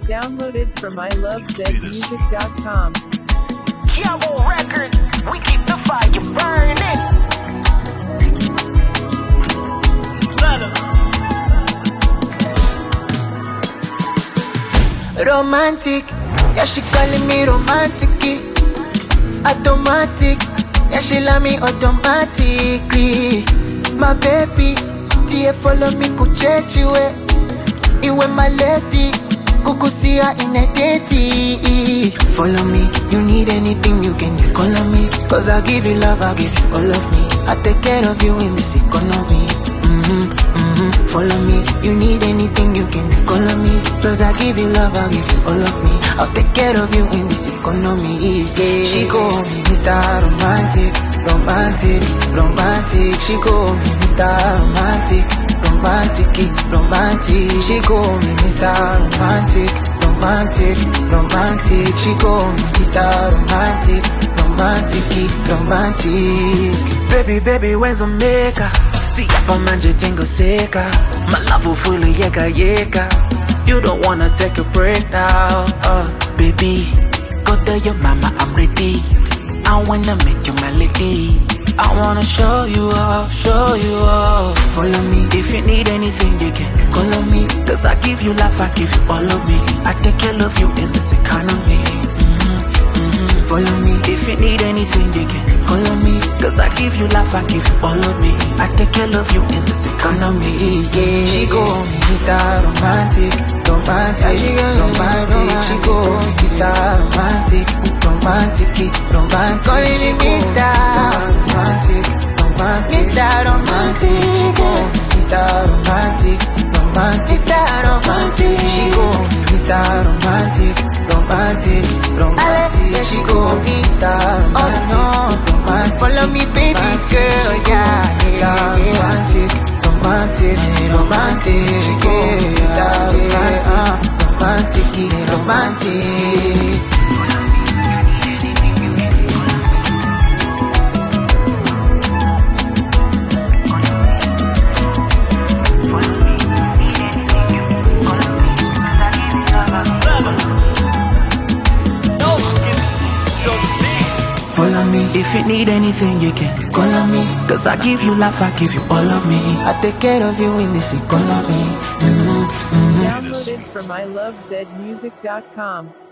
Downloaded from ilovezmusic.com. Kiamo Records, we keep the fire burning. Romantic, yeah, she calling me romantic. Automatic, yeah, she love me automatically. My baby, tie follow me kuchechiwe. Iwe my lady, kukusia ineteti. Follow me, you need anything you can call on me. Cause I give you love, I give you all of me. I take care of you in this economy. Follow me, you need anything you can call on me. Cause I give you love, I give you all of me. I'll take care of you in this economy, yeah. She call me Mr. Romantic, romantic, romantic. She call me Mr. Romantic, romantic, romantic. She call me Mr. Romantic, romantic, romantic. She call me Mr. Romantic, romantic, romantic. Baby, baby, when's a maker? See hapa manje tengo seka. My love will fully yeka yeka. You don't wanna take a break now, baby. Go tell your mama I'm ready. I wanna make you my lady. I wanna show you off, show you off. Follow me, if you need anything you can call on me. Cause I give you life, I give you all of me. I take care of you in this economy. Follow me, if you need anything you can call on me. Cause I give you life, I give you all of me. I take care of you in this economy, yeah. She call me Mr. Romantic, romantic, romantic. She call me Mr. Romantic, romantic, romantic. Calling me Mr. Romantic, romantic, Mr. Romantic. She call me Mr. Romantic, romantic, Mr. Romantic. She call me Mr. Romantic, romantic, romantic. Yeah, she call me Mr. Romantic, romantic. Follow me, baby girl, yeah. Mr. Romantic, romantic, romantic. She call me Mr. Romantic, romantic. Follow me, if you need anything you can call on me. Cause I give you life, I give you all of me. I take care of you in this economy. Downloaded from ilovezmusic.com.